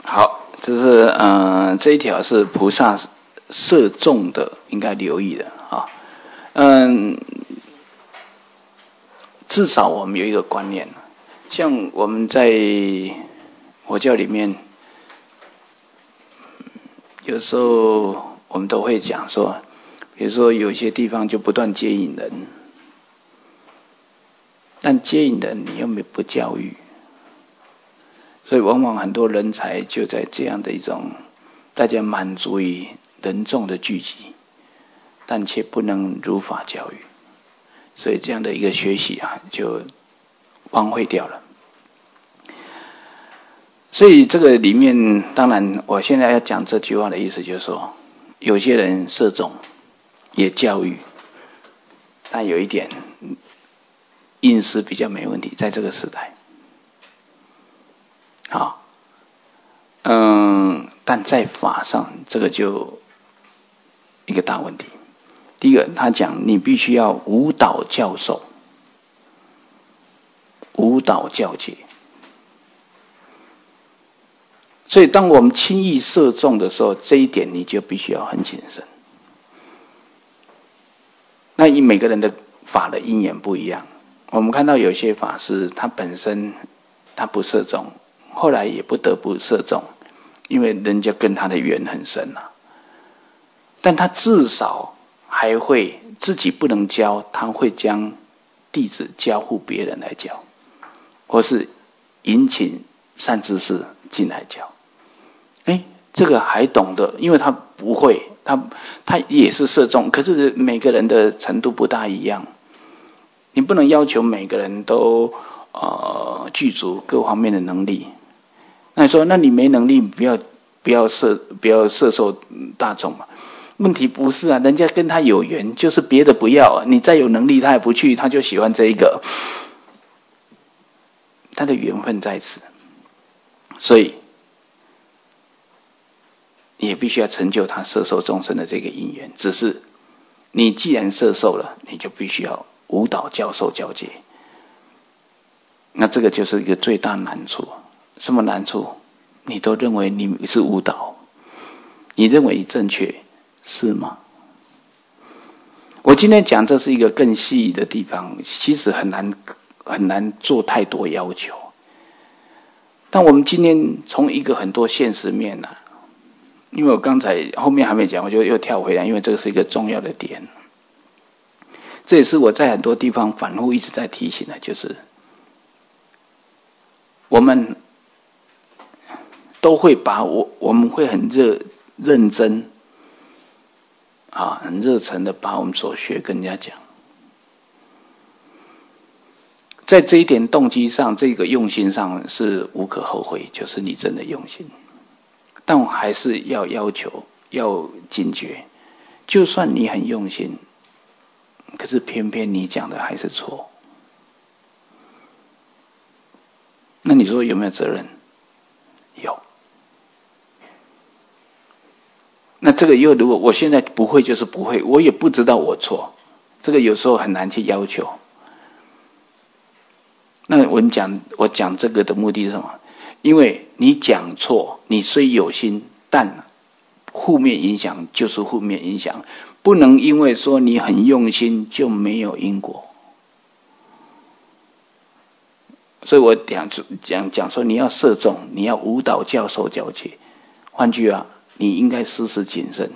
好，这是这一条是菩萨摄众的应该留意的啊。至少我们有一个观念，像我们在佛教里面，有时候我们都会讲说，比如说有些地方就不断接引人，但接引人你又不教育，所以往往很多人才就在这样的一种大家满足于人众的聚集，但却不能如法教育，所以这样的一个学习就荒废掉了。所以这个里面，当然我现在要讲这句话的意思就是说，有些人摄众也教育，但有一点隐私比较没问题，在这个时代。好，但在法上这个就一个大问题。第一个，他讲你必须要无导教授，无导教诫。所以当我们轻易摄众的时候，这一点你就必须要很谨慎。那以每个人的法的因缘不一样，我们看到有些法师他本身他不摄众，后来也不得不摄众，因为人家跟他的缘很深啊。但他至少还会自己不能教，他会将弟子交付别人来教，或是引请善知识进来教。这个还懂得，因为他不会，他也是摄众，可是每个人的程度不大一样，你不能要求每个人都具足各方面的能力。那你说，那你没能力，不要摄受大众嘛？问题不是啊，人家跟他有缘，就是别的不要，你再有能力他也不去，他就喜欢这一个，他的缘分在此，所以也必须要成就他摄受众生的这个因缘。只是你既然摄受了，你就必须要无导教授教诫。那这个就是一个最大难处。什么难处？你都认为你是无导，你认为你正确，是吗？我今天讲这是一个更细的地方，其实很难做太多要求。但我们今天从一个很多现实面因为我刚才后面还没讲，我就又跳回来，因为这个是一个重要的点。这也是我在很多地方反复一直在提醒的，就是我们都会我们会很认真很热忱的把我们所学跟人家讲，在这一点动机上，这个用心上是无可厚非，就是你真的用心。但我还是要求要警觉，就算你很用心，可是偏偏你讲的还是错，那你说有没有责任？有。那这个如果我现在不会就是不会，我也不知道我错，这个有时候很难去要求。那我讲这个的目的是什么？因为你讲错，你虽有心，但负面影响就是负面影响，不能因为说你很用心就没有因果。所以我讲说，你要摄众，你要无导教授教诫。换句话，你应该时时谨慎。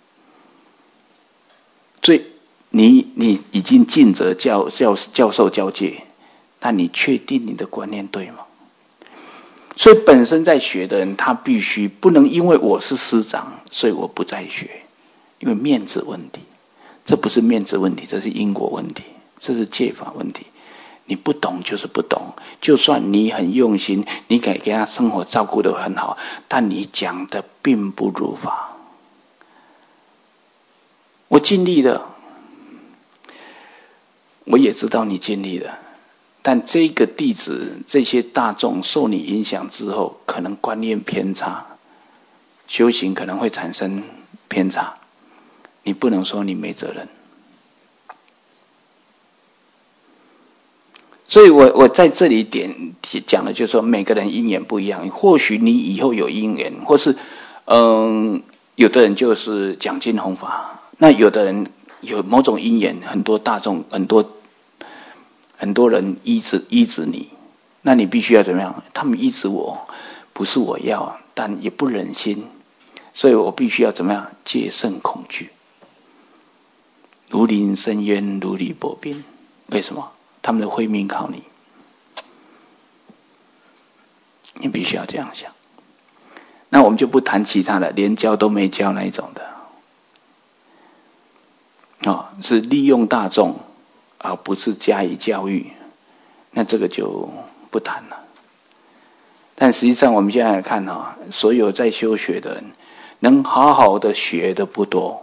你已经尽责教授教诫，但你确定你的观念对吗？所以本身在学的人，他必须不能因为我是师长，所以我不再学，因为面子问题。这不是面子问题，这是因果问题，这是戒法问题。你不懂就是不懂，就算你很用心，你给他生活照顾得很好，但你讲的并不如法。我尽力了，我也知道你尽力了，但这个弟子这些大众受你影响之后，可能观念偏差，修行可能会产生偏差，你不能说你没责任。 所以我在这里讲的就是说，每个人因缘不一样，或许你以后有因缘，或是有的人就是讲经弘法，那有的人有某种因缘，很多大众很多人依止你，那你必须要怎么样？他们依止我，不是我要，但也不忍心，所以我必须要怎么样？戒慎恐惧，如临深渊，如履薄冰。为什么？他们的慧命靠你，你必须要这样想。那我们就不谈其他的，连教都没教那一种的，是利用大众，而不是加以教育，那这个就不谈了。但实际上我们现在看所有在修学的人，能好好的学的不多，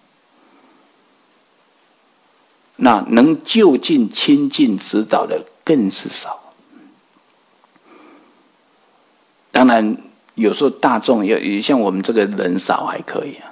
那能就近亲近指导的更是少。当然有时候大众也像我们这个人少还可以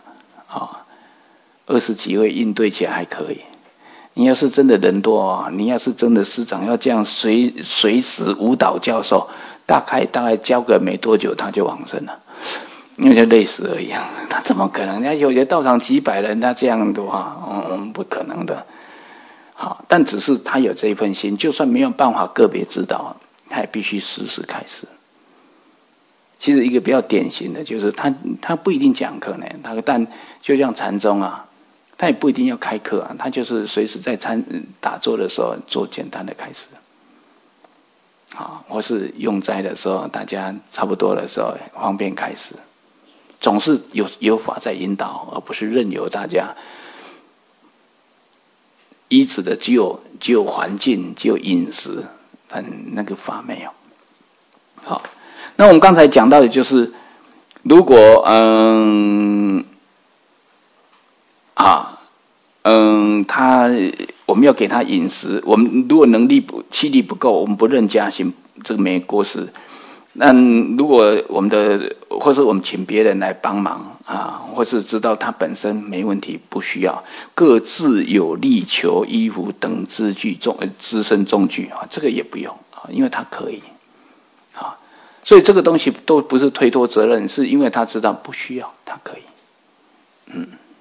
20几位应对起来还可以。你要是真的人多你要是真的师长要这样随时舞蹈教授，大概教个没多久他就往生了，因为就累死而已他怎么可能？有些道场几百人，他这样的话不可能的。好，但只是他有这一份心，就算没有办法个别指导，他也必须时时开示。其实一个比较典型的就是他不一定讲课呢，但就像禅宗他也不一定要开课他就是随时在打坐的时候做简单的开示，或是用斋的时候，大家差不多的时候方便开示，总是有法在引导，而不是任由大家依止的只有环境，只有饮食，但那个法没有。好，那我们刚才讲到的就是，如果我们要给他饮食，我们如果气力不够，我们不认家行，这个没过失。那如果或是我们请别人来帮忙或是知道他本身没问题，不需要，各自有力求衣服等资身重具这个也不用因为他可以所以这个东西都不是推脱责任，是因为他知道不需要，他可以。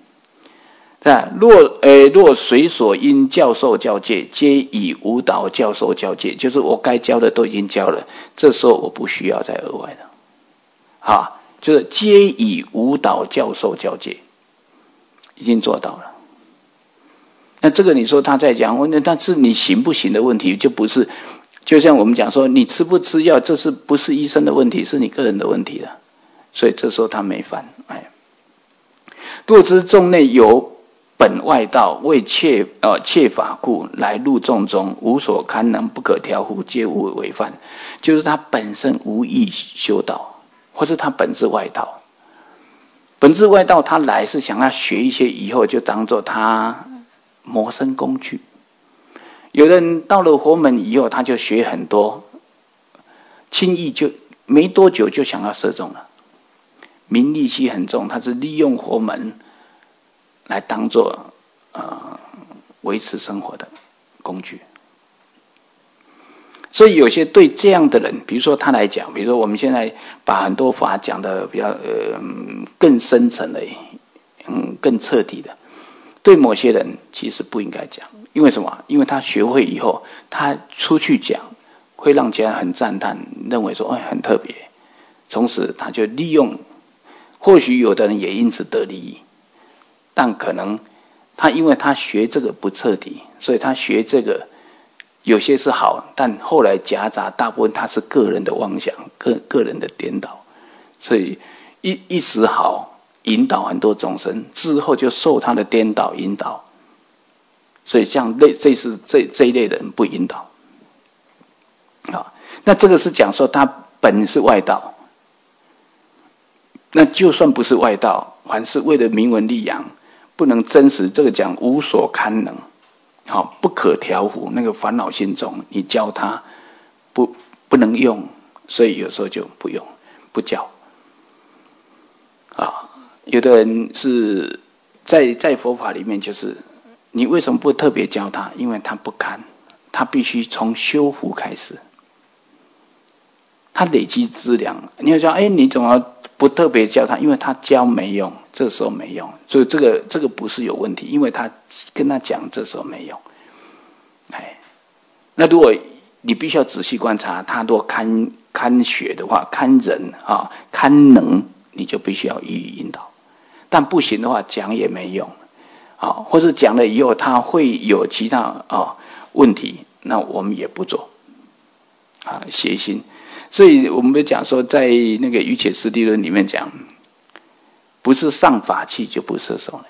若随所应教授教戒，皆以舞蹈教授教戒，就是我该教的都已经教了，这时候我不需要再额外的就是皆以舞蹈教授教戒，已经做到了。那这个你说他在讲，但是你行不行的问题，就不是，就像我们讲说你吃不吃药，这是不是医生的问题，是你个人的问题了。所以这时候他没犯。若知众内有本外道，为窃法故，来入众中，无所堪能，不可调伏，皆无违犯。就是他本身无意修道，或是他本质外道。本质外道他来是想要学一些，以后就当做他谋生工具。有人到了佛门以后，他就学很多，轻易就没多久就想要射中了，名利气很重，他是利用佛门来当做维持生活的工具。所以有些对这样的人，比如说他来讲，比如说我们现在把很多法讲的比较更深层的更彻底的，对某些人其实不应该讲。因为什么？因为他学会以后，他出去讲会让别人很赞叹，认为说很特别，从此他就利用，或许有的人也因此得利益，但可能他因为他学这个不彻底，所以他学这个有些是好，但后来夹杂大部分他是个人的妄想，个人的颠倒，所以一时好引导很多众生，之后就受他的颠倒引导，所以像这一类的人不引导那这个是讲说他本是外道，那就算不是外道，凡是为了名闻利养，不能真实，这个讲无所堪能不可调伏，那个烦恼心重，你教他不能用，所以有时候就不用不教有的人是在佛法里面，就是你为什么不特别教他？因为他不堪， 他必须从修福开始，他累积资粮。你要说，你怎么不特别教他？因为他教没用，这时候没用，所以这个不是有问题，因为他跟他讲这时候没用。那如果你必须要仔细观察，他如果看学的话，看人啊，看能，你就必须要予以引导。但不行的话，讲也没用啊，或者讲了以后他会有其他问题，那我们也不做啊，邪心。所以我们讲说，在那个《瑜伽师地论》里面讲，不是上法器就不摄受了，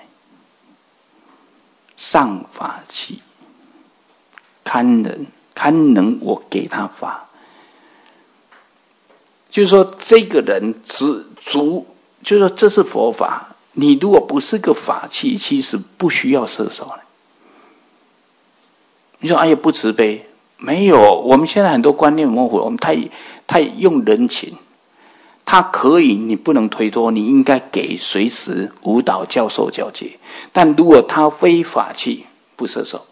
上法器看人看能，我给他法，就是说这个人就是说这是佛法。你如果不是个法器，其实不需要摄受了。你说不慈悲，没有。我们现在很多观念模糊，我们太用人情。他可以，你不能推脱，你应该给随时舞蹈教授教诫。但如果他非法器，不摄受。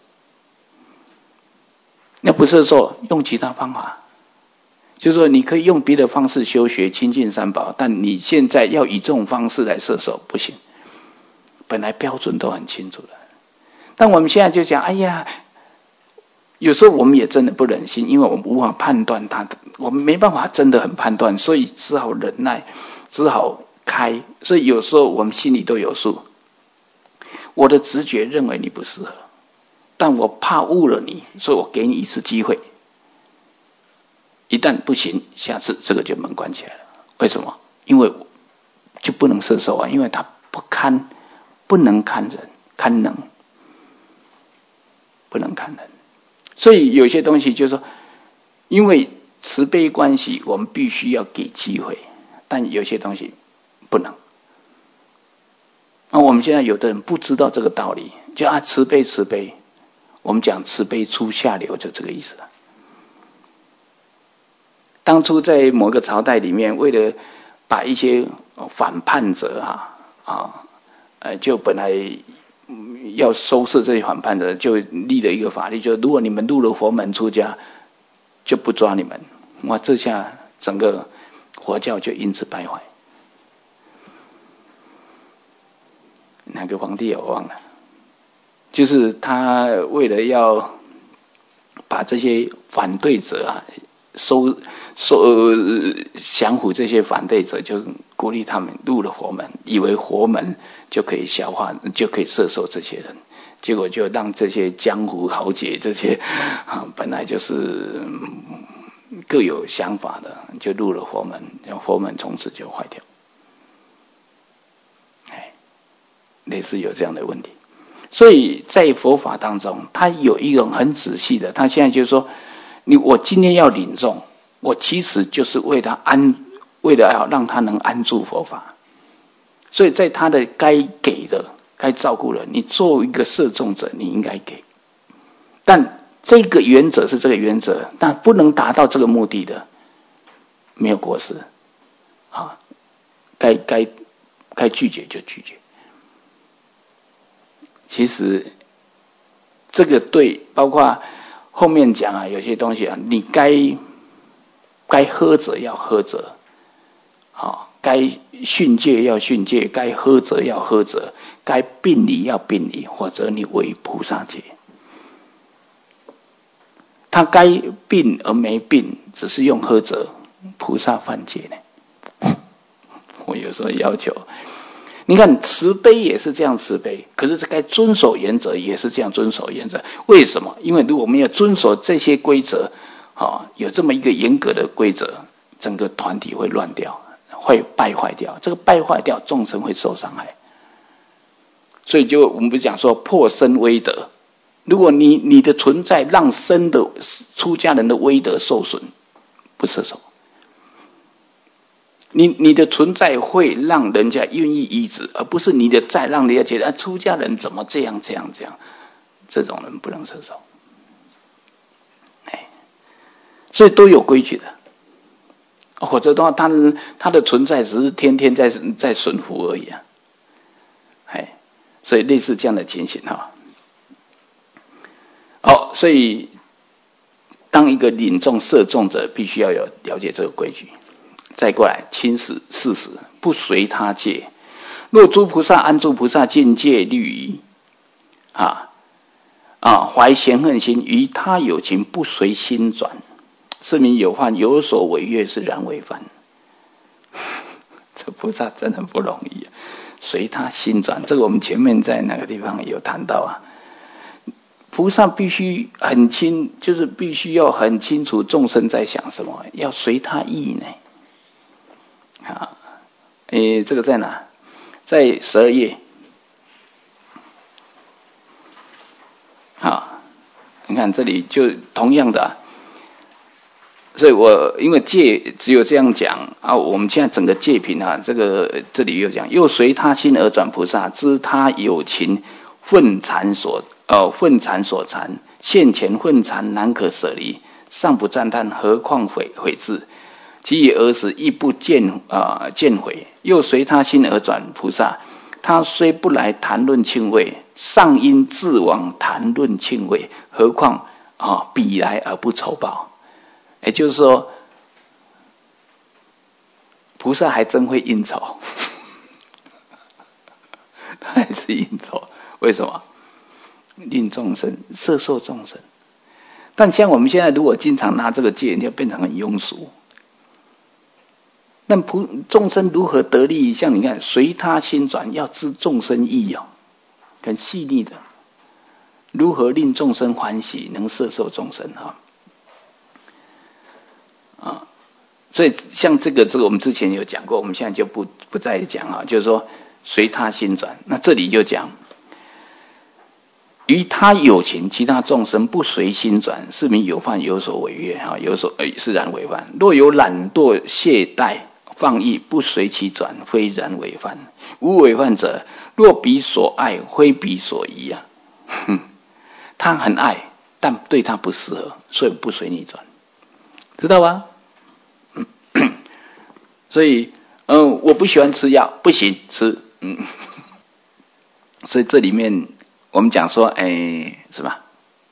那不摄受，用其他方法。就是说你可以用别的方式修学亲近三宝，但你现在要以这种方式来摄受，不行。本来标准都很清楚的，但我们现在就讲，有时候我们也真的不忍心，因为我们无法判断他，我们没办法真的很判断，所以只好忍耐，只好开。所以有时候我们心里都有数，我的直觉认为你不适合，但我怕误了你，所以我给你一次机会。一旦不行，下次这个就门关起来了。为什么？因为就不能摄受啊，因为他不能看人，看能，不能看人。所以有些东西就是说，因为慈悲关系，我们必须要给机会，但有些东西不能。那我们现在有的人不知道这个道理，就慈悲慈悲，我们讲慈悲出下流，就这个意思了。当初在某个朝代里面，为了把一些反叛者就本来要收拾这些反叛者，就立了一个法律，就如果你们入了佛门出家，就不抓你们。哇，这下整个佛教就因此败坏。哪个皇帝我忘了，就是他为了要把这些反对者降服这些反对者，就鼓励他们入了佛门，以为佛门就可以消化，就可以摄受这些人，结果就让这些江湖豪杰，这些本来就是各有想法的，就入了佛门，然后佛门从此就坏掉。类似有这样的问题。所以在佛法当中，他有一种很仔细的，他现在就是说，我今天要领众，我其实就是为了要让他能安住佛法。所以在他的该给的、该照顾的，你作为一个摄众者，你应该给。但这个原则是这个原则，但不能达到这个目的的，没有过失该拒绝就拒绝。其实这个对，包括后面讲有些东西你该呵责要呵责，该训诫要训诫，该呵责要呵责，该并离要并离，或者你违菩萨戒。他该并而没并，只是用呵责，菩萨犯戒呢。我有时候要求，你看慈悲也是这样慈悲，可是该遵守原则也是这样遵守原则。为什么？因为如果没有遵守这些规则，有这么一个严格的规则，整个团体会乱掉，会败坏掉。这个败坏掉，众生会受伤害。所以我们不讲说破身威德，如果你的存在让身的出家人的威德受损，不摄受。你的存在会让人家愿意依止，而不是你的在让人家觉得出家人怎么这样，这种人不能摄受。所以都有规矩的，否则的话，他的存在只是天天在损福而已所以类似这样的情形所以当一个领众摄众者，必须要有了解这个规矩。再过来，亲使事实不随他戒。若诸菩萨安住菩萨境界律仪，怀嫌恨心，于他有情不随心转，是名有犯，有所违越，是然为犯。这菩萨真的不容易啊！随他心转，这个我们前面在那个地方有谈到啊。菩萨必须很清，就是必须要很清楚众生在想什么，要随他意呢。这个在哪？在12页。你看这里就同样的所以我因为戒只有这样讲我们现在整个戒品这里又讲，又随他心而转菩萨，知他有情愤缠所缠，现前愤缠难可舍离，尚不赞叹，何况悔之？其以而时亦不见悔。又随他心而转菩萨，他虽不来谈论庆味，尚因自往谈论庆味，何况彼来而不酬报？也就是说，菩萨还真会应酬，他还是应酬。为什么？令众生摄受众生。但像我们现在如果经常拿这个戒，就变成很庸俗。那众生如何得利？像你看，随他心转，要知众生意很细腻的，如何令众生欢喜，能摄受众生所以像这个我们之前有讲过，我们现在就不再讲就是说随他心转。那这里就讲，于他有情，其他众生不随心转，是名有犯，有所违越是然为犯。若有懒惰懈怠放逸，不随其转，非然为犯。无为犯者，若彼所爱，非彼所宜他很爱，但对他不适合，所以不随你转，知道吧？所以我不喜欢吃药，不行吃所以这里面我们讲说是吧？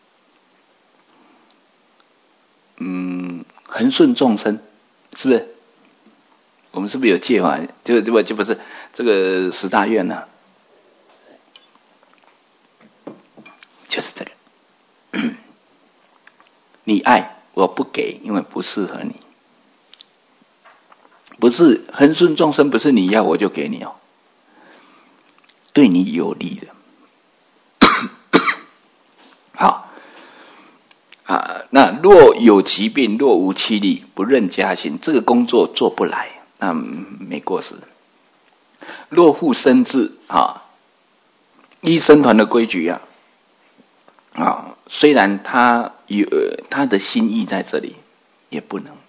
恒顺众生，是不是？我们是不是有戒法？就不是这个10大愿呢？就是这个，你爱我不给，因为不适合你。不是恒顺众生，不是你要我就给你对你有利的。好那若有疾病，若无气力，不任加薪，这个工作做不来，那没过失。若复生智依僧团的规矩虽然他有他的心意在这里，也不能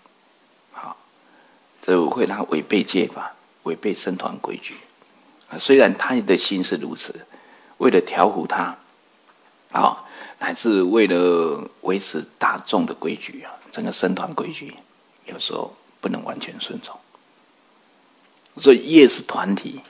这会让他违背戒法，违背僧团规矩虽然他的心是如此，为了调伏他乃至为了维持大众的规矩整个僧团规矩有时候不能完全顺从。所以业是团体，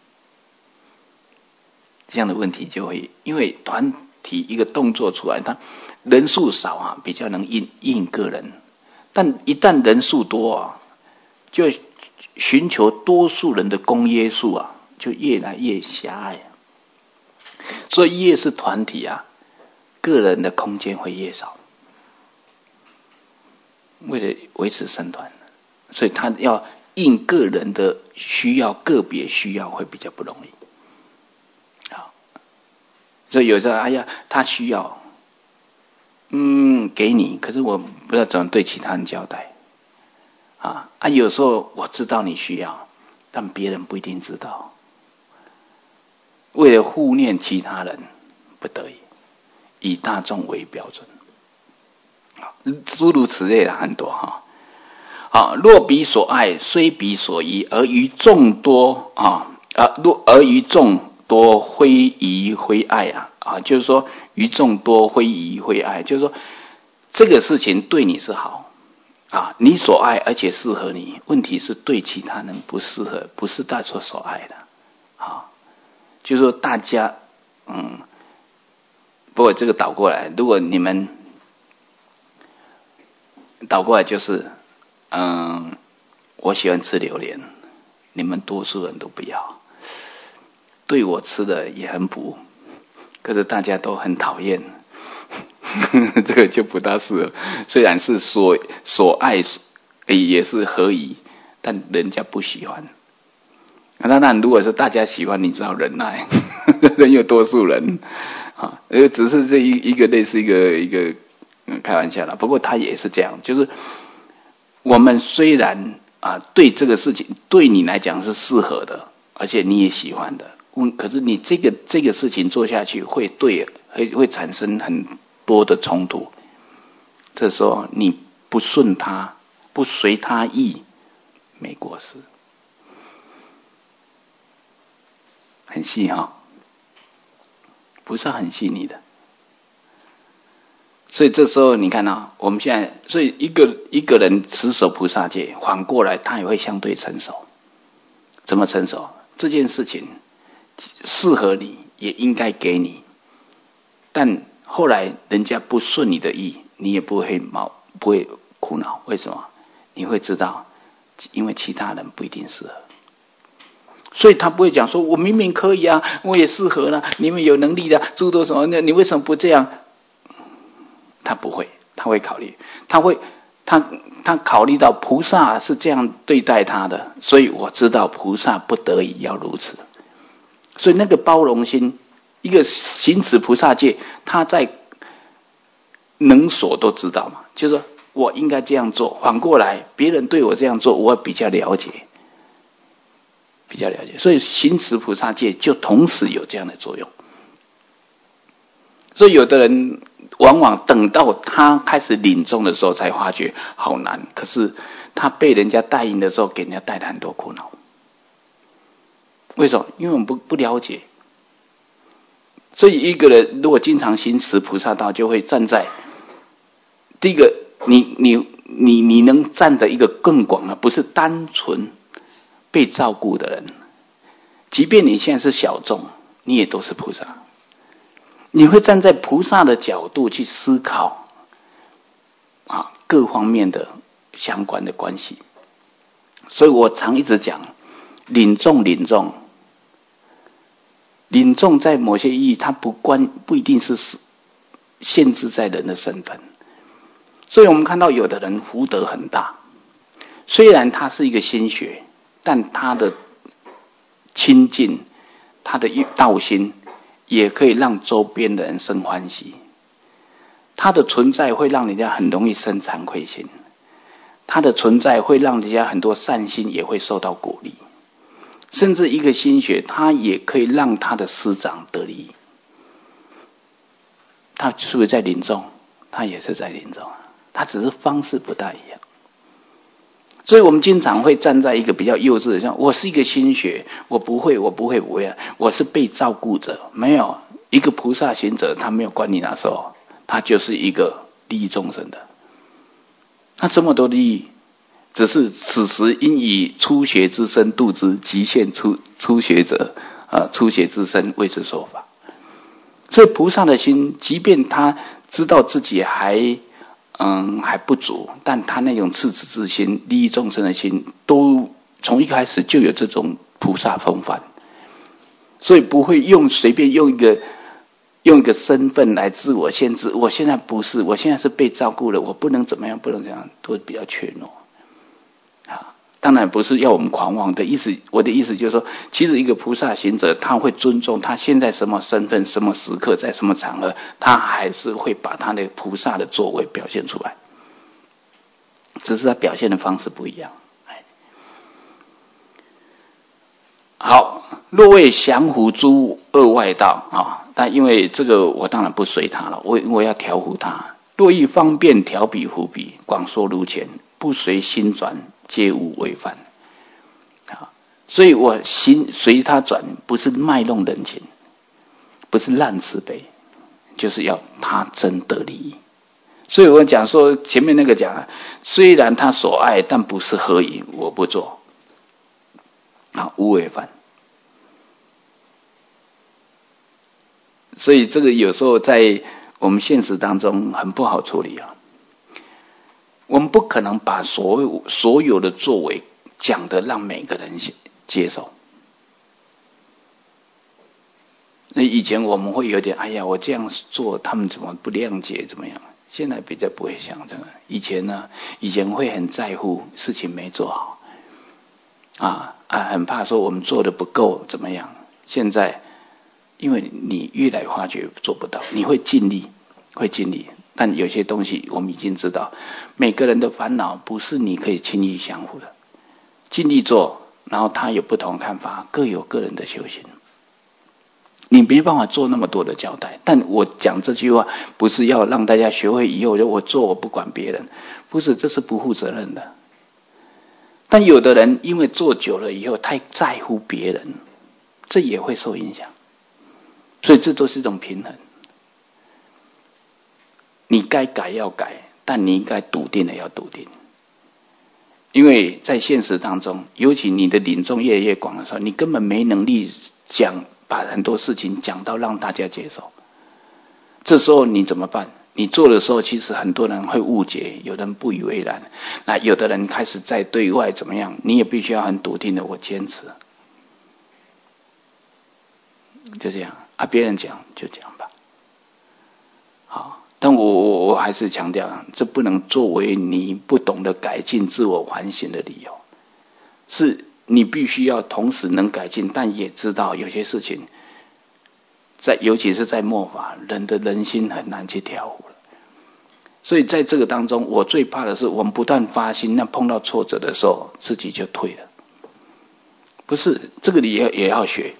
这样的问题就会，因为团体一个动作出来，它人数少比较能应个人，但一旦人数多就寻求多数人的公约数就越来越狭隘所以越是团体个人的空间会越少。为了维持僧团，所以他要应个人的需要，个别需要会比较不容易。所以有时候他需要给你，可是我不知道怎么对其他人交代有时候我知道你需要，但别人不一定知道，为了护念其他人，不得已以大众为标准诸如此类的很多若彼所爱，虽彼所宜，而于众多而于众多非宜非爱就是说于众多非宜非爱，就是说这个事情对你是好你所爱而且适合你，问题是对其他人不适合，不是大家所爱的就是说大家不过这个倒过来，如果你们倒过来就是，我喜欢吃榴莲，你们多数人都不要，对我吃的也很补，可是大家都很讨厌，这个就不大适合。虽然是所爱，也是合宜，但人家不喜欢。当然，如果是大家喜欢，你只好忍耐，人有多数人啊，只是这一个类似一个开玩笑啦。不过他也是这样，就是我们虽然对这个事情对你来讲是适合的，而且你也喜欢的，可是你这个事情做下去会产生很多的冲突。这时候你不顺他，不随他意，没过失。很细菩萨很细腻的。所以这时候你看我们现在，所以一个人持守菩萨戒，反过来他也会相对成熟。怎么成熟？这件事情适合你，也应该给你，但后来人家不顺你的意，你也不会苦恼。为什么？你会知道，因为其他人不一定适合。所以他不会讲说我明明可以我也适合你们有能力的诸多什么，你为什么不这样？他不会，他会考虑，他考虑到菩萨是这样对待他的，所以我知道菩萨不得已要如此。所以那个包容心，一个行持菩萨戒，他在能所都知道嘛，就是说我应该这样做，反过来别人对我这样做，我比较了解。所以行持菩萨戒就同时有这样的作用。所以有的人往往等到他开始领众的时候才发觉好难，可是他被人家带引的时候给人家带来很多苦恼。为什么？因为我们不了解。所以一个人如果经常行持菩萨道，就会站在第一个，你能站在一个更广的，不是单纯被照顾的人。即便你现在是小众，你也都是菩萨。你会站在菩萨的角度去思考各方面的相关的关系。所以我常一直讲，领众在某些意义，它不一定是限制在人的身份。所以我们看到有的人福德很大，虽然他是一个心学，但他的亲近，他的道心也可以让周边的人生欢喜。他的存在会让人家很容易生惭愧心，他的存在会让人家很多善心也会受到鼓励，甚至一个心学他也可以让他的师长得利益。他是不是在领众？他也是在领众，他只是方式不大一样。所以我们经常会站在一个比较幼稚的，像我是一个心学，我不会，我是被照顾者。没有一个菩萨行者，他没有管你那时候，他就是一个利益众生的。那这么多利益，只是此时应以初学之身度之，极限初学者初学之身为之说法。所以菩萨的心，即便他知道自己还不足，但他那种赤子之心、利益众生的心，都从一开始就有这种菩萨风范，所以不会随便用一个身份来自我限制。我现在不是，我现在是被照顾了，我不能怎么样，不能这样，都比较怯懦。当然不是要我们狂妄的意思，我的意思就是说，其实一个菩萨行者，他会尊重他现在什么身份、什么时刻、在什么场合，他还是会把他的菩萨的作为表现出来，只是他表现的方式不一样。好，若为降伏诸恶外道但因为这个我当然不随他了，我要调伏他。若亦方便调彼伏彼，广说如前，不随心转，皆无违犯。所以我心随他转，不是卖弄人情，不是烂慈悲，就是要他真得利益。所以我讲说前面那个讲，虽然他所爱，但不是合宜，我不做无违犯。所以这个有时候在我们现实当中很不好处理我们不可能把所有的作为讲得让每个人接受。那以前我们会有点，哎呀，我这样做，他们怎么不谅解，怎么样？现在比较不会想这个。以前呢，会很在乎事情没做好，很怕说我们做的不够怎么样。现在，因为你越来发觉做不到，你会尽力，但有些东西我们已经知道，每个人的烦恼不是你可以轻易降服的。尽力做，然后他有不同看法，各有各人的修行。你没办法做那么多的交代，但我讲这句话不是要让大家学会以后我做我不管别人，不是，这是不负责任的。但有的人因为做久了以后太在乎别人，这也会受影响，所以这都是一种平衡。你该改要改，但你应该笃定的要笃定，因为在现实当中，尤其你的领众越来越广的时候，你根本没能力把很多事情讲到让大家接受。这时候你怎么办？你做的时候，其实很多人会误解，有人不以为然，那有的人开始在对外怎么样，你也必须要很笃定的，我坚持，就这样别人讲就讲吧。好，但我还是强调，这不能作为你不懂得改进自我反省的理由，是你必须要同时能改进，但也知道有些事情尤其是在末法，人的人心很难去调和了。所以在这个当中，我最怕的是我们不断发心，那碰到挫折的时候自己就退了。不是，这个你也要学。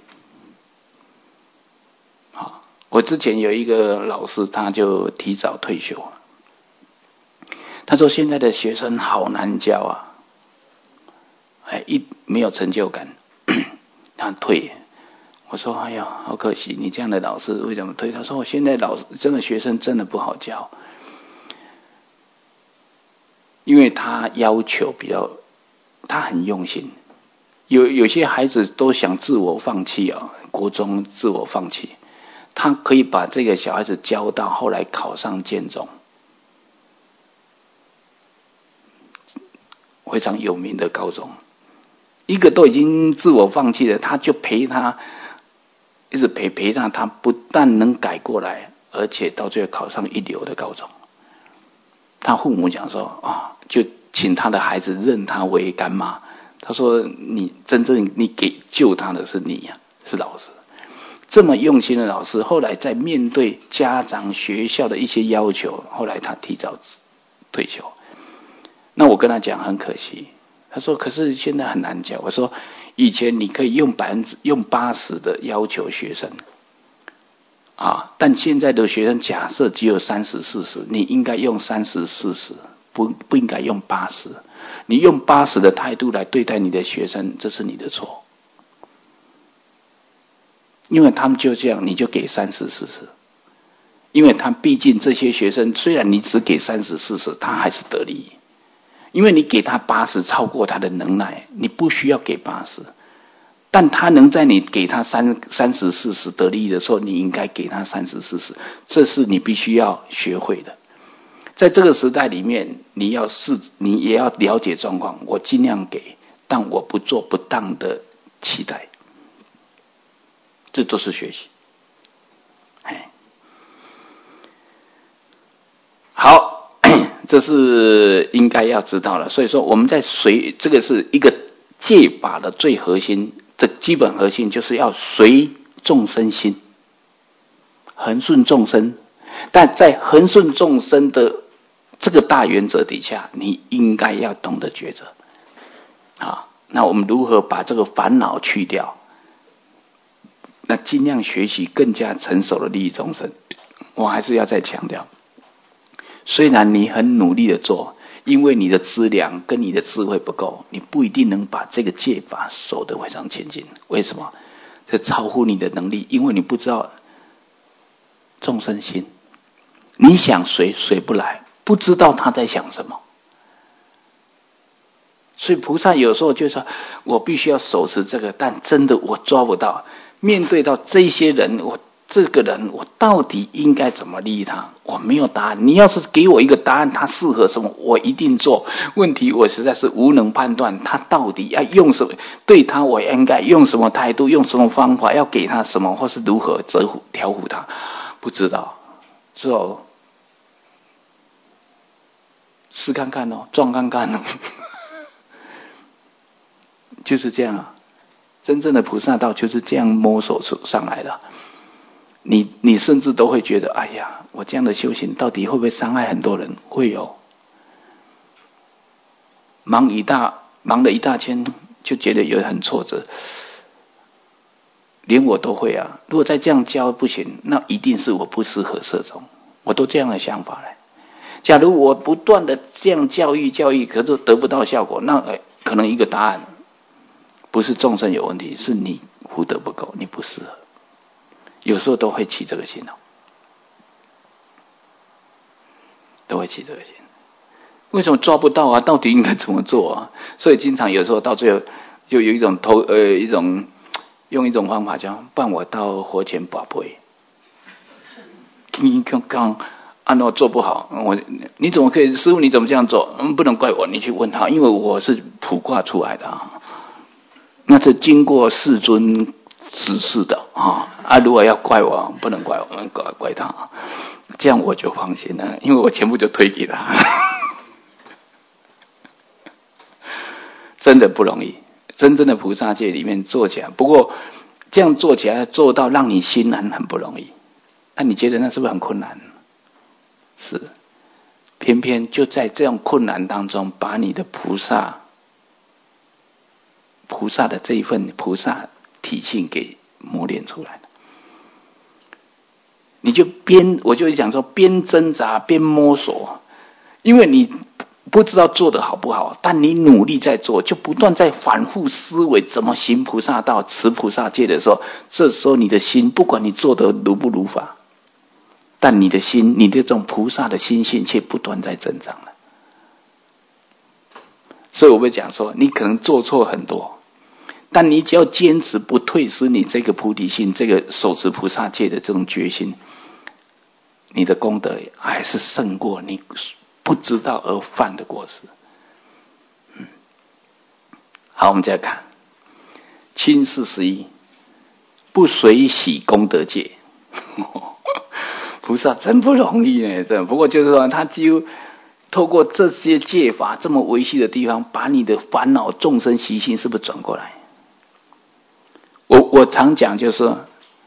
好，我之前有一个老师，他就提早退休了。他说现在的学生好难教没有成就感，他退。我说哎呀，好可惜，你这样的老师为什么退？他说我现在真的学生真的不好教，因为他要求他很用心。有些孩子都想自我放弃国中自我放弃，他可以把这个小孩子教到后来考上建中，非常有名的高中。一个都已经自我放弃了，他就陪他一直陪他不但能改过来，而且到最后考上一流的高中。他父母讲说就请他的孩子认他为干妈。他说你真正给救他的是你是老师。这么用心的老师，后来在面对家长学校的一些要求，后来他提早退休。那我跟他讲很可惜，他说可是现在很难教。我说以前你可以用80%的要求学生但现在的学生假设只有30、40，你应该用30、40，不应该用80。你用80的态度来对待你的学生，这是你的错。因为他们就这样，你就给30、40。因为他毕竟这些学生，虽然你只给30、40，他还是得利益。因为你给他80，超过他的能耐，你不需要给80。但他能在你给他30、40得利益的时候，你应该给他30、40，这是你必须要学会的。在这个时代里面，你也要了解状况，我尽量给，但我不做不当的期待，这都是学习。好，这是应该要知道了。所以说我们在这个是一个戒法的最核心的基本核心，就是要随众生心，恒顺众生。但在恒顺众生的这个大原则底下，你应该要懂得抉择。那我们如何把这个烦恼去掉？那尽量学习更加成熟的利益众生。我还是要再强调，虽然你很努力的做，因为你的资粮跟你的智慧不够，你不一定能把这个戒法守得非常前进。为什么？这超乎你的能力，因为你不知道众生心，你想随不来，不知道他在想什么。所以菩萨有时候就说，我必须要守持这个，但真的我抓不到。面对到这些人，我这个人我到底应该怎么利他？我没有答案。你要是给我一个答案，他适合什么，我一定做。问题我实在是无能判断，他到底要用什么？对他我应该用什么态度？用什么方法？要给他什么，或是如何调服他？不知道，只有试看看哦，撞看看哦，就是这样啊。真正的菩萨道就是这样摸索上来的。你甚至都会觉得，哎呀，我这样的修行到底会不会伤害很多人？会有，忙了一大圈，就觉得有很挫折，连我都会啊。如果再这样教不行，那一定是我不适合摄众，我都这样的想法嘞。假如我不断的这样教育，可是得不到效果，那可能一个答案，不是众生有问题，是你福德不够，你不适合。有时候都会起这个心哦，都会起这个心。为什么抓不到啊？到底应该怎么做啊？所以经常有时候到最后，就有一种用一种方法叫帮我到佛前宝贝。你刚我做不好，你怎么可以？师父你怎么这样做？不能怪我，你去问他，因为我是卜卦出来的啊。那是经过世尊指示的啊！如果要怪我，不能怪我，怪他，这样我就放心了，因为我全部就推给他。真的不容易，真正的菩萨界里面做起来，不过这样做起来做到让你心安很不容易。那你觉得那是不是很困难？是，偏偏就在这样困难当中，把你的菩萨的这一份菩萨体性给磨练出来了。你就我就讲说边挣扎边摸索，因为你不知道做得好不好，但你努力在做，就不断在反复思维怎么行菩萨道、持菩萨戒的时候，这时候你的心，不管你做得如不如法，但你的心，你这种菩萨的心性却不断在增长了。所以我会讲说，你可能做错很多，但你只要坚持不退失你这个菩提心，这个手持菩萨戒的这种决心，你的功德还是胜过你不知道而犯的过失。好，我们再看亲41，不随喜功德戒。菩萨真不容易呢，真。不过就是说，他几乎透过这些戒法这么微细的地方，把你的烦恼众生习性是不是转过来？我常讲就是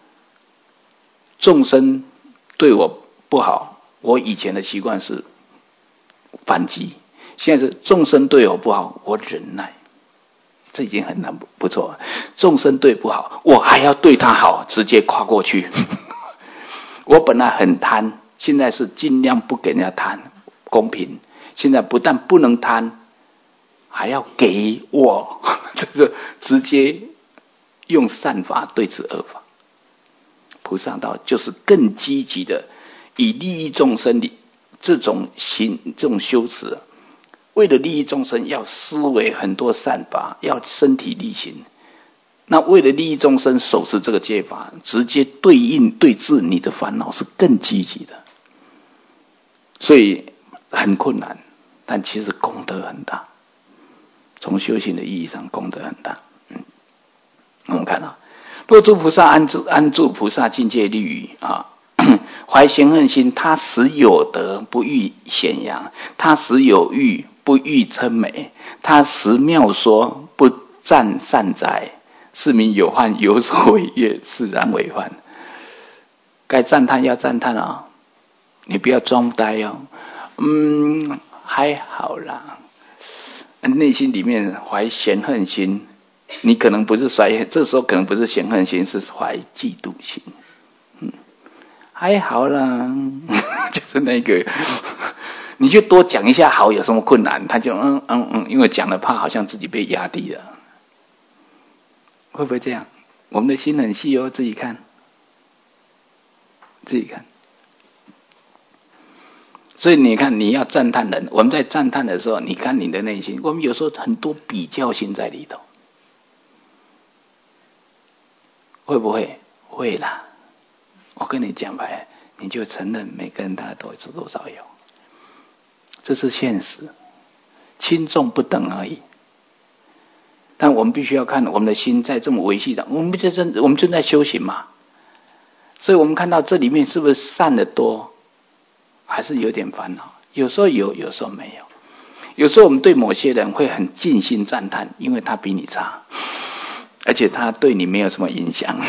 众生对我不好，我以前的习惯是反击，现在是众生对我不好，我忍耐，这已经很难不错了。众生对不好，我还要对他好，直接跨过去。我本来很贪，现在是尽量不给人家贪，公平。现在不但不能贪，还要给我，这是直接用善法对治恶法。菩萨道就是更积极的以利益众生的这种修持，为了利益众生要思维很多善法，要身体力行。那为了利益众生守持这个戒法，直接对治你的烦恼是更积极的，所以很困难，但其实功德很大。从修行的意义上，功德很大。我们看到，若诸菩萨安住菩萨境界利于怀贤恨心，他使有德不欲显扬，他使有欲不欲称美，他使妙说不赞善哉。是名有患有所违越，自然为患。该赞叹要赞叹啊，你不要装呆哦。还好啦。内心里面怀嫌恨心，你可能不是这时候可能不是嫌恨心，是怀嫉妒心。还好啦，就是那个，你就多讲一下好，有什么困难？他就因为讲了怕好像自己被压低了。会不会这样？我们的心很细哦，自己看。所以你看，你要赞叹人，我们在赞叹的时候，你看你的内心，我们有时候很多比较心在里头，会不会？会啦， 我跟你讲白，你就承认每个人大概都多少有，这是现实，轻重不等而已。但我们必须要看我们的心在这么维系的，我们正在修行嘛，所以我们看到这里面是不是善的多，还是有点烦恼？有时候有，有时候没有。有时候我们对某些人会很尽心赞叹，因为他比你差，而且他对你没有什么影响。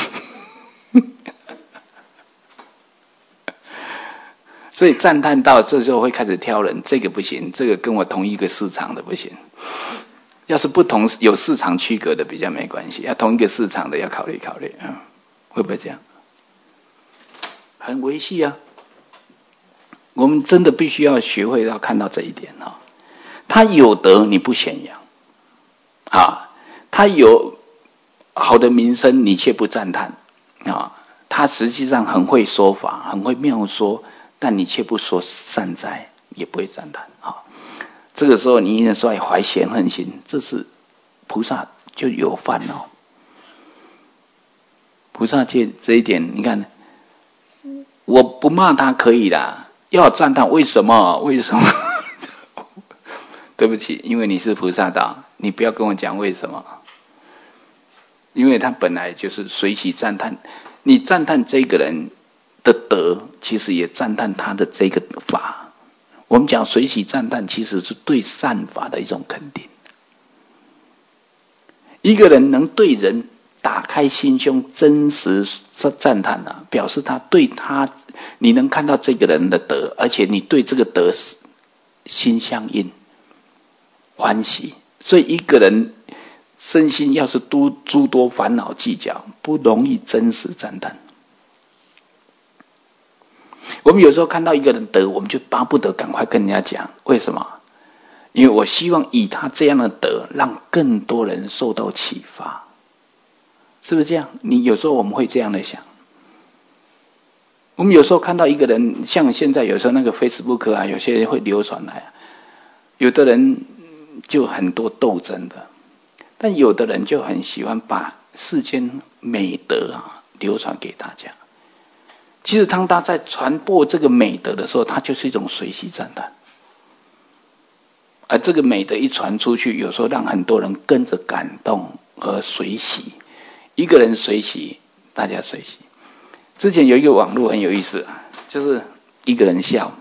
所以赞叹到这时候会开始挑人，这个不行，这个跟我同一个市场的不行。要是不同有市场区隔的比较没关系，要同一个市场的要考虑考虑啊，会不会这样？很维系啊。我们真的必须要学会要看到这一点啊。他有德你不显扬啊，他有好的名声你却不赞叹啊，他实际上很会说法，很会妙说，但你却不说善哉，也不会赞叹啊。这个时候你应该说怀嫌恨心，这是菩萨就有烦恼。菩萨界这一点，你看，我不骂他可以啦，要赞叹为什么？为什么？对不起，因为你是菩萨道，你不要跟我讲为什么，因为他本来就是随喜赞叹。你赞叹这个人的德，其实也赞叹他的这个法。我们讲随喜赞叹，其实是对善法的一种肯定。一个人能对人打开心胸，真实赞叹啊，表示他对他，你能看到这个人的德，而且你对这个德心相应，欢喜。所以一个人身心要是诸多烦恼计较，不容易真实赞叹。我们有时候看到一个人德，我们就巴不得赶快跟人家讲，为什么？因为我希望以他这样的德，让更多人受到启发，是不是这样？你有时候我们会这样的想。我们有时候看到一个人，像现在有时候那个 Facebook 啊，有些人会流传来，有的人就很多斗争的，但有的人就很喜欢把世间美德啊流传给大家。其实当他在传播这个美德的时候，他就是一种随喜赞叹。而这个美德一传出去，有时候让很多人跟着感动而随喜。一个人随喜，大家随喜。之前有一个网络很有意思，就是一个人笑，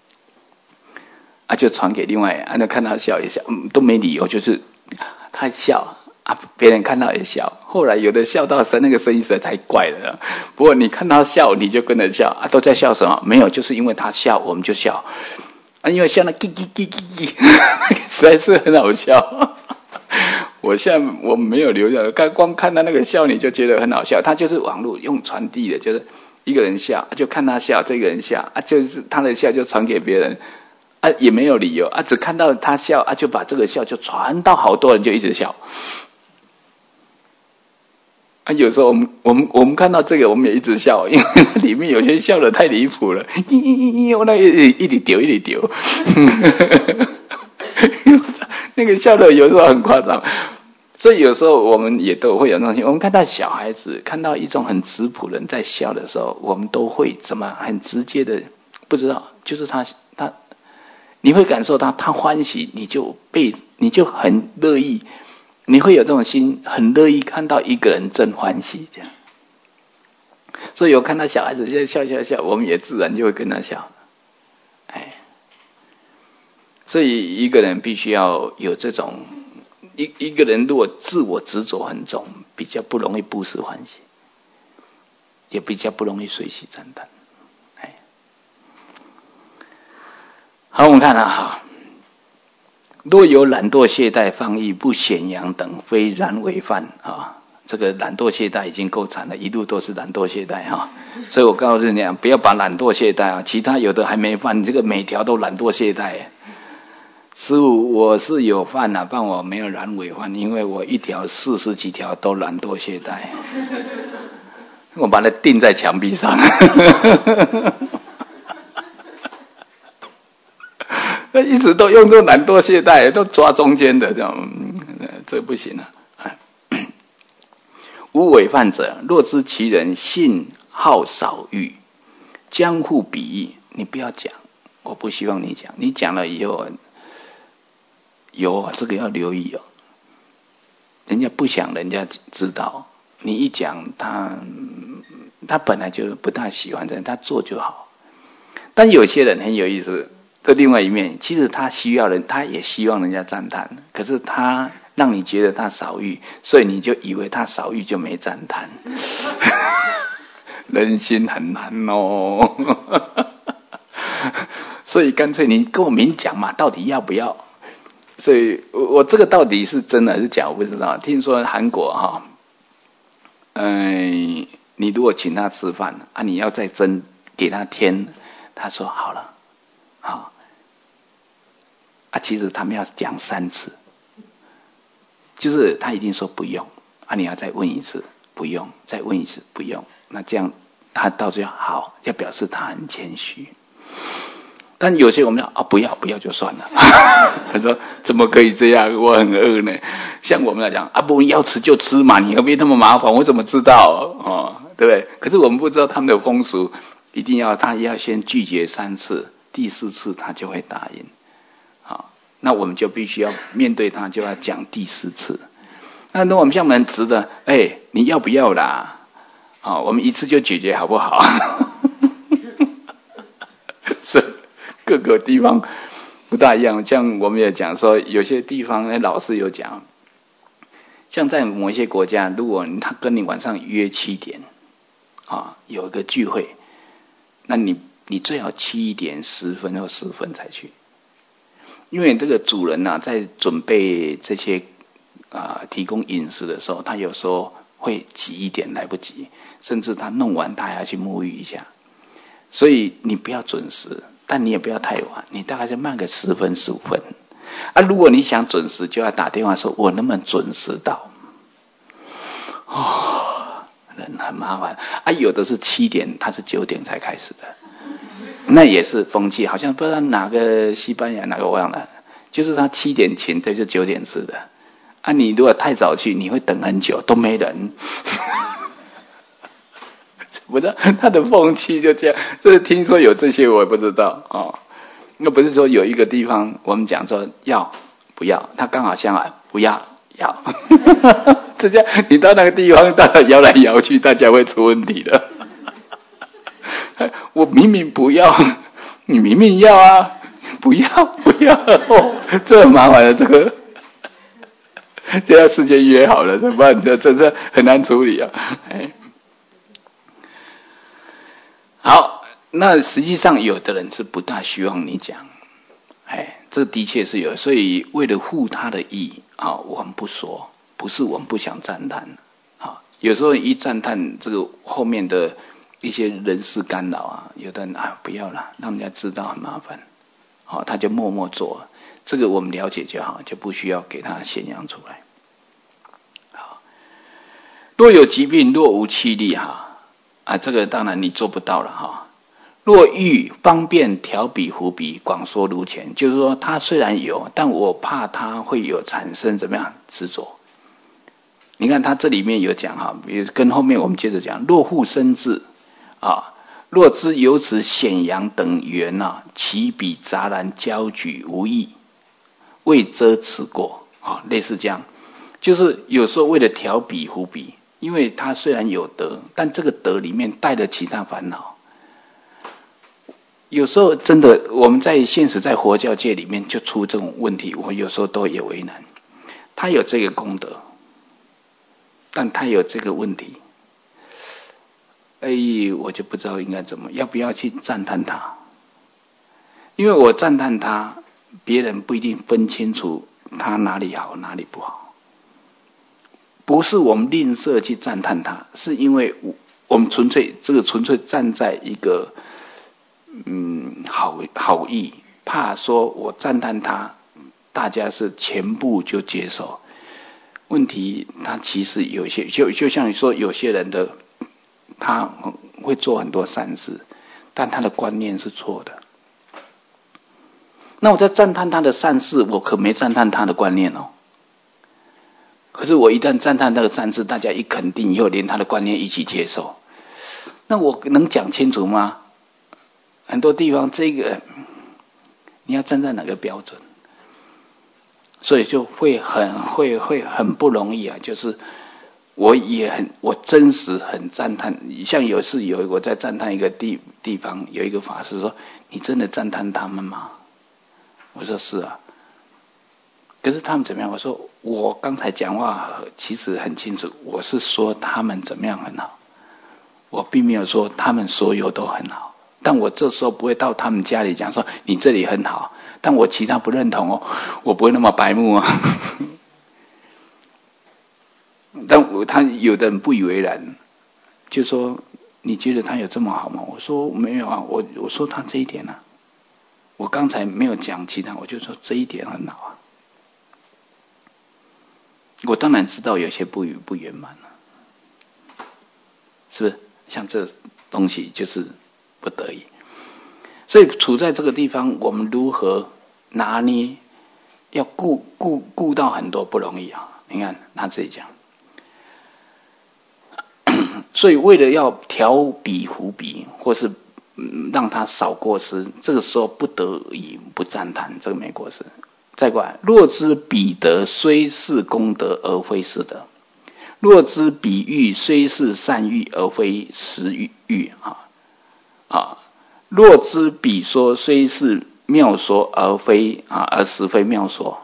就传给另外就看他笑一笑，都没理由，就是他笑别人看到也笑。后来有的笑到那个声音实在太怪了，不过你看他笑，你就跟着笑都在笑什么？没有，就是因为他笑，我们就笑因为笑那叽叽叽叽叽，实在是很好笑。我现在我没有留下，光看他那个笑，你就觉得很好笑。他就是网络用传递的，就是一个人笑，就看他笑，这个人笑就是他的笑就传给别人也没有理由只看到他笑就把这个笑就传到好多人，就一直笑有时候我们看到这个，我们也一直笑，因为里面有些笑得太离谱了，我那一直丢，那个笑得有时候很夸张。所以有时候我们也都会有那种情况，我们看到小孩子看到一种很质朴人在笑的时候，我们都会怎么很直接的不知道，就是他你会感受到他欢喜，你就很乐意，你会有这种心，很乐意看到一个人真欢喜这样。所以有看到小孩子笑，我们也自然就会跟他笑。所以一个人必须要有这种，一个人如果自我执着很重，比较不容易布施欢喜，也比较不容易随喜赞叹。好，我们看若有懒惰懈怠放逸不显扬等，非然为犯这个懒惰懈怠已经够惨了，一路都是懒惰懈怠所以我告诉你不要把懒惰懈怠其他有的还没犯，这个每条都懒惰懈怠。师父，我是有犯但我没有然为犯，因为我一条40几条都懒惰懈怠，我把它钉在墙壁上。一直都用这懒惰懈怠，都抓中间的这样，这不行无违犯者，若知其人信好少欲，将互比喻。你不要讲，我不希望你讲，你讲了以后，这个要留意哦。人家不想人家知道，你一讲他本来就不大喜欢这样，他做就好。但有些人很有意思，这另外一面，其实他也希望人家赞叹，可是他让你觉得他少欲，所以你就以为他少欲就没赞叹。人心很难哦。所以干脆你跟我明讲嘛，到底要不要？所以我这个到底是真的还是假我不知道。听说韩国你如果请他吃饭啊，你要再增给他添，他说好了，好啊，其实他们要讲3次，就是他一定说不用啊，你要再问一次不用，再问一次不用，那这样他到最后好，就表示他很谦虚。但有些我们说不要就算了。他说怎么可以这样？我很饿呢。像我们来讲不要吃就吃嘛，你何必那么麻烦？我怎么知道对不对？可是我们不知道他们的风俗，一定要他要先拒绝3次，第4次他就会答应。那我们就必须要面对他，就要讲第4次。那我们像我们直的，你要不要啦？我们一次就解决好不好？是各个地方不大一样。像我们也讲说，有些地方老师有讲，像在某一些国家，如果他跟你晚上约7点有一个聚会，那你最好7点10分或10分才去，因为这个主人在准备这些提供饮食的时候，他有时候会急一点来不及，甚至他弄完他还要去沐浴一下，所以你不要准时，但你也不要太晚，你大概就慢个10分15分如果你想准时，就要打电话说我能不能准时到。人很麻烦有的是7点，他是9点才开始的，那也是风气，好像不知道哪个西班牙哪个我忘了，就是他7点请，这就9点吃的你如果太早去，你会等很久都没人。不知道他的风气就这样，这听说有这些我也不知道那不是说有一个地方我们讲说要不要，他刚好相反，不要这样你到那个地方，大家摇来摇去，大家会出问题的。我明明不要，你明明要不要这很麻烦的，这个这要事先约好了，怎么办？这是很难处理好，那实际上有的人是不大希望你讲，这的确是有，所以为了护他的意我们不说，不是我们不想赞叹有时候一赞叹，这个后面的一些人事干扰有的人不要了，让人家知道很麻烦他就默默做，这个我们了解就好，就不需要给他显扬出来。若有疾病，若无气力这个当然你做不到了若欲方便调彼伏彼，广说如前，就是说他虽然有，但我怕他会有产生怎么样执着。你看他这里面有讲比如跟后面我们接着讲，若复生智若知由此显扬等缘其彼杂然交举无益，未遮此过类似这样，就是有时候为了调彼伏彼，因为他虽然有德，但这个德里面带着其他烦恼。有时候真的我们在现实在佛教界里面就出这种问题，我有时候都也为难。他有这个功德，但他有这个问题，我就不知道应该怎么，要不要去赞叹他？因为我赞叹他，别人不一定分清楚他哪里好哪里不好。不是我们吝啬去赞叹他，是因为我们纯粹站在一个好意，怕说我赞叹他，大家是全部就接受。问题他其实有一些，就像你说，有些人的他会做很多善事，但他的观念是错的。那我在赞叹他的善事，我可没赞叹他的观念可是我一旦赞叹那个善事，大家一肯定以后，连他的观念一起接受， 那我能讲清楚吗？很多地方这个你要站在哪个标准，所以就会很不容易啊。就是我真实很赞叹，像有一次我在赞叹一个地方，有一个法师说：“你真的赞叹他们吗？”我说：“是啊。”可是他们怎么样？我说我刚才讲话其实很清楚，我是说他们怎么样很好，我并没有说他们所有都很好。但我这时候不会到他们家里讲说你这里很好，但我其他不认同哦，我不会那么白目啊。但他有的人不以为然，就说你觉得他有这么好吗？我说没有啊，我说他这一点啊，我刚才没有讲其他，我就说这一点很好啊。我当然知道有些不圆满了，是不是？像这东西就是不得已，所以处在这个地方，我们如何拿捏，要顾到很多不容易啊。你看他这里讲，所以为了要调笔伏笔，或是让他少过失，这个时候不得已不赞叹，这个没过失。再过来，若知彼德虽是功德而非是德，若知彼欲虽是善欲而非实欲若知彼说虽是妙说而实非妙说，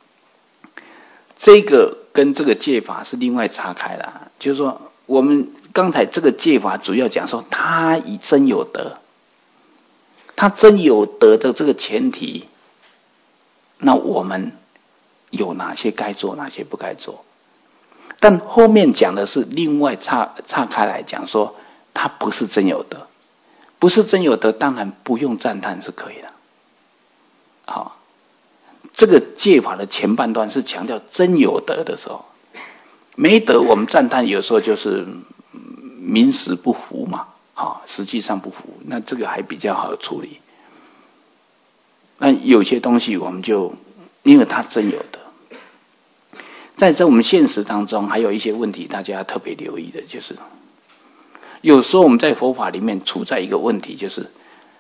这个跟这个戒法是另外岔开了。就是说，我们刚才这个戒法主要讲说他以真有德，他真有德的这个前提。那我们有哪些该做，哪些不该做？但后面讲的是另外岔开来讲说，他不是真有德，不是真有德，当然不用赞叹是可以的。好，这个戒法的前半段是强调真有德的时候，没德我们赞叹有时候就是名实不符嘛，实际上不符，那这个还比较好处理。那有些东西我们就因为它真有的，在我们现实当中还有一些问题，大家特别留意的就是，有时候我们在佛法里面处在一个问题，就是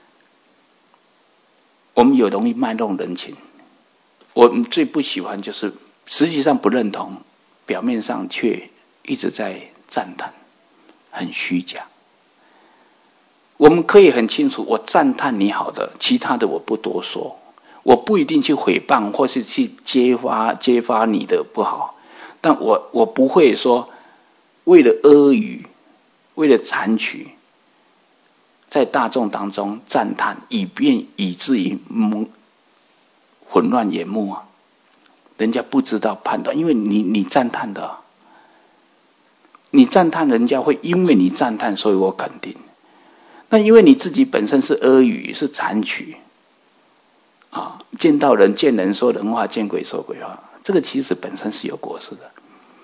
我们有容易卖弄人情。我们最不喜欢就是实际上不认同，表面上却一直在赞叹，很虚假。我们可以很清楚，我赞叹你好的，其他的我不多说，我不一定去诽谤或是去揭发你的不好，但我不会说为了阿谀，为了残取，在大众当中赞叹，以至于混乱眼目啊，人家不知道判断，因为你赞叹的，你赞叹人家会因为你赞叹，所以我肯定。那因为你自己本身是阿谀，是残取见人说人话，见鬼说鬼话，这个其实本身是有过失的。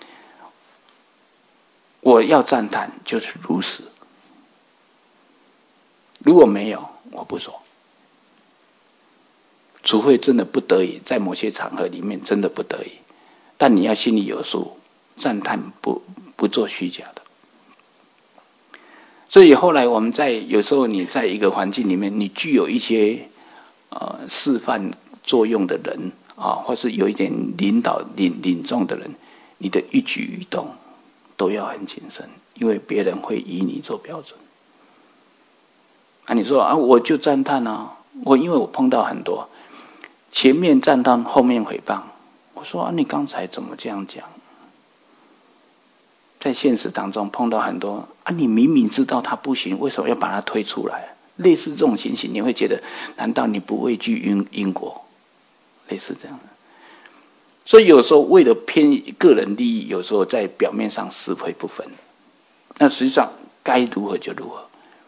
我要赞叹就是如实，如果没有我不说，除非真的不得已，在某些场合里面真的不得已，但你要心里有数，赞叹不做虚假的。所以后来我们有时候你在一个环境里面，你具有一些示范作用的人或是有一点领众的人，你的一举一动都要很谨慎，因为别人会以你做标准。你说我就赞叹因为我碰到很多前面赞叹后面诽谤，我说你刚才怎么这样讲？在现实当中碰到很多你明明知道他不行，为什么要把他推出来？类似这种情形，你会觉得难道你不畏惧因果？类似这样的。所以有时候为了偏个人利益，有时候在表面上是非不分，那实际上该如何就如何。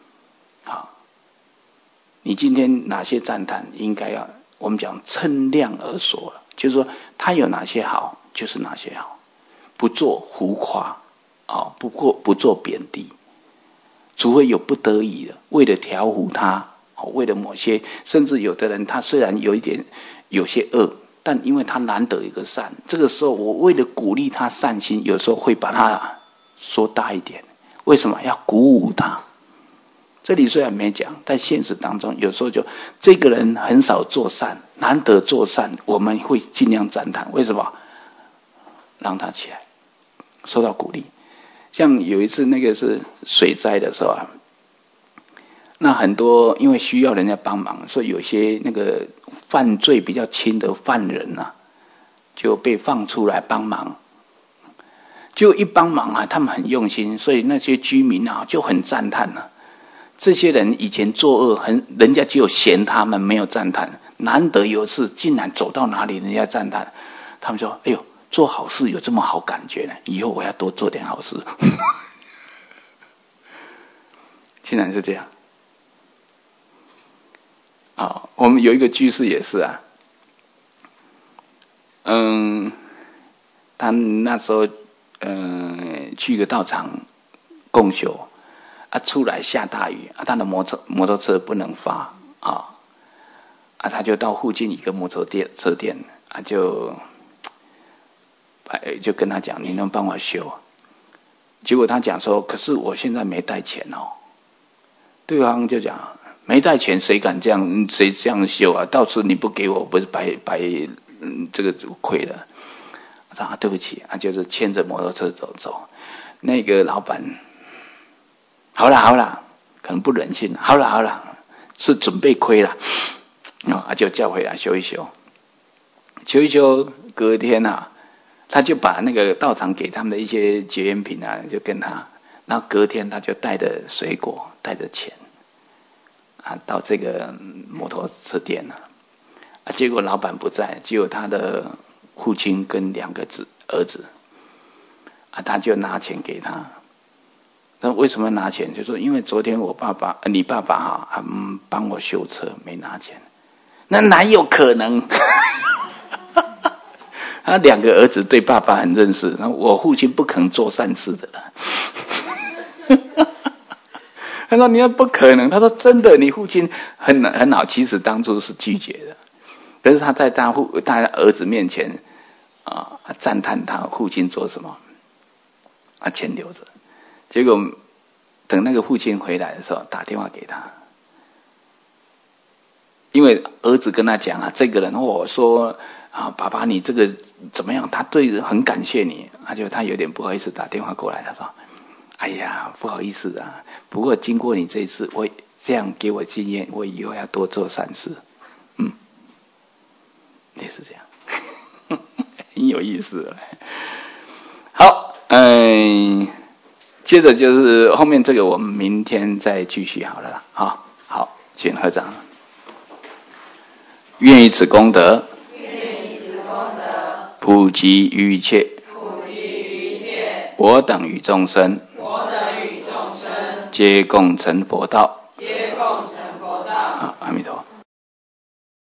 你今天哪些赞叹应该要我们讲称量而说，就是说他有哪些好就是哪些好，不做浮夸不做贬低，除非有不得已的，为了调伏他，为了某些，甚至有的人他虽然有些恶，但因为他难得一个善，这个时候我为了鼓励他善心，有时候会把他说大一点。为什么要鼓舞他？ 这里虽然没讲，但现实当中有时候就这个人很少做善，难得做善，我们会尽量赞叹。为什么？让他起来，受到鼓励。像有一次那个是水灾的时候啊，那很多因为需要人家帮忙，所以有些那个犯罪比较轻的犯人啊，就被放出来帮忙。就一帮忙啊，他们很用心，所以那些居民啊就很赞叹了。这些人以前作恶人家只有嫌他们，没有赞叹。难得有一次竟然走到哪里人家赞叹，他们说：“哎呦，做好事有这么好感觉呢，以后我要多做点好事。”竟然是这样。我们有一个居士也是啊，他那时候去一个道场共修啊，出来下大雨啊，他的摩托车不能发啊，他就到附近一个摩托车店啊，就跟他讲，你能帮我修？结果他讲说，可是我现在没带钱哦。对方就讲，没带钱谁敢这样，谁这样修啊？到时你不给我，不是白这个亏了。他说对不起，就是牵着摩托车走。那个老板，好啦，可能不忍心，好啦，是准备亏了，就叫回来修一修，隔天啊，他就把那个道场给他们的一些结缘品啊，就跟他，然后隔天他就带着水果，带着钱到这个摩托车店结果老板不在，只有他的父亲跟2个儿子他就拿钱给他。那为什么拿钱？就说因为昨天你爸爸帮我修车，没拿钱。那哪有可能？他2个儿子对爸爸很认识，我父亲不可能做善事的了。他说：“你要不可能。”他说：“真的，你父亲很好。”其实当初是拒绝的，可是他在他儿子面前赞叹他父亲做什么，钱留着。结果等那个父亲回来的时候，打电话给他，因为儿子跟他讲这个人说爸爸你这个怎么样？他很感谢你，他有点不好意思打电话过来，他说：“哎呀，不好意思啊，不过经过你这一次，我这样给我经验，我以后要多做善事。”也是这样，很有意思。好，接着就是后面这个，我们明天再继续好了啦。好，请合掌。愿以此功德，普及于一切，我等与众生，皆共成佛道。阿弥